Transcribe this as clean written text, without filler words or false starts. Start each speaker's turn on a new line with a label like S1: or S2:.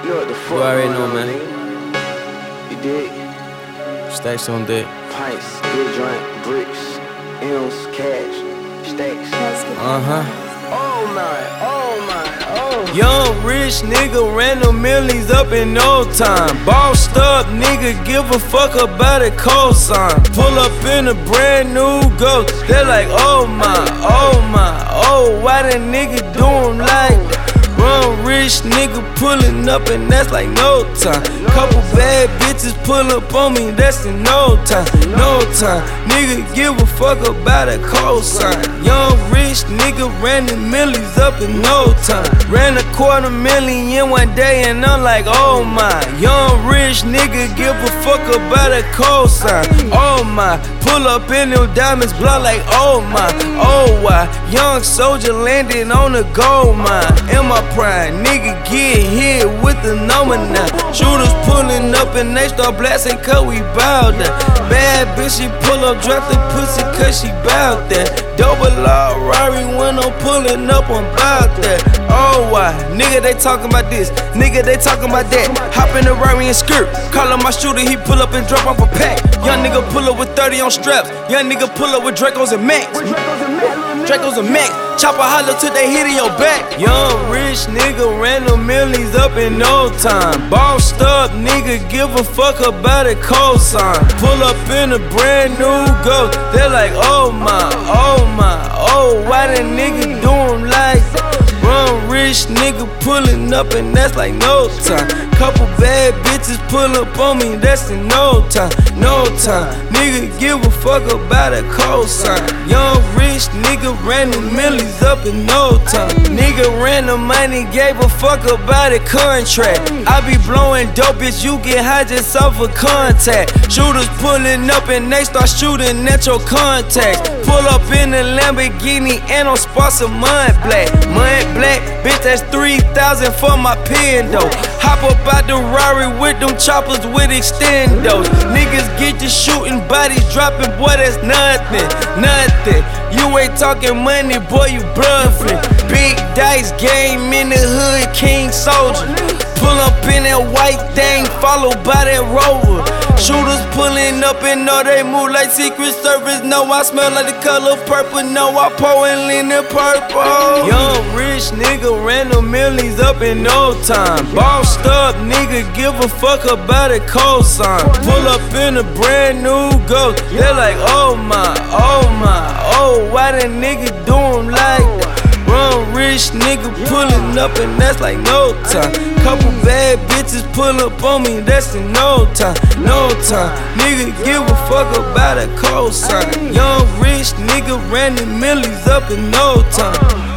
S1: know what the fuck
S2: You already know,
S1: going on,
S2: man.
S1: nigga. You dig?
S2: Stacks on deck.
S1: Pints, good joint, bricks, M's, cash, stacks. Oh my.
S2: Young rich nigga ran the millies up in no time. Bossed up nigga, give a fuck about a cosign. Pull up in a brand new Ghost. They're like, oh my, why the nigga do 'em like that? Run rich nigga pulling up and that's like no time. Couple bad bitches pull up on me, that's in no time. Nigga give a fuck about a cosign. Young rich nigga ran the millies up in no time. Ran $250,000 in one day and I'm like, oh my. Young rich nigga give a fuck about a cosign. Oh my. Pull up in them diamonds, block like oh my, oh why. Young soldier landing on the gold mine. In my prime, nigga get hit with the number 9. Shooters pulling up and they start blasting cause we bout that. Bad bitch, she pull up, drop the pussy cause she bout that. Double law Rari when I'm pulling up, I'm bout that. Oh why, nigga they talking about this, nigga they talking about that. Hop in the Rari and skirt, call up my shooter, he pull up and drop off a pack. Young nigga pull up with 30 on straps, young nigga pull up with Dracos and Max. Dracos and Max, chopper holler till they hit in your back. Young rich nigga ran the millies up in no time. Bossed up nigga, give a fuck about a cosign. Pull up in a brand new Ghost, they're like oh my, why the nigga do 'em like that? Run rich nigga pulling up and that's like no time. Couple bad bitches pull up on me, that's in no time. Nigga give a fuck about a cosign. Young rich nigga ran the millies up in no time. Nigga ran the money, gave a fuck about a contract. I be blowing dope, bitch, you get high just off a contact. Shooters pulling up and they start shooting at your contacts. Pull up in the Lamborghini and on spots of mud black, bitch, that's 3,000 for my pando. Hop up out the Rari with them choppers with extendos. Niggas get to shooting, bodies dropping, boy, that's nothing. You ain't talking money, boy, you bluffing. Big dice game in the hood, King Soldier. Pull up in that white thing, followed by that Rover. Shooters pulling up and know they move like Secret Service. No, I smell like the color purple. No, I pouring in the purple. Young rich nigga ran the millies up in no time. Bossed up nigga, give a fuck about a cosign. Pull up in a brand new Ghost. They're like, oh my, why the nigga do 'em like that? Run rich nigga pulling up and that's like no time. Couple bad bitches pull up on me, that's in no time. Nigga give a fuck about a cosign. Young rich nigga ran the millies up in no time.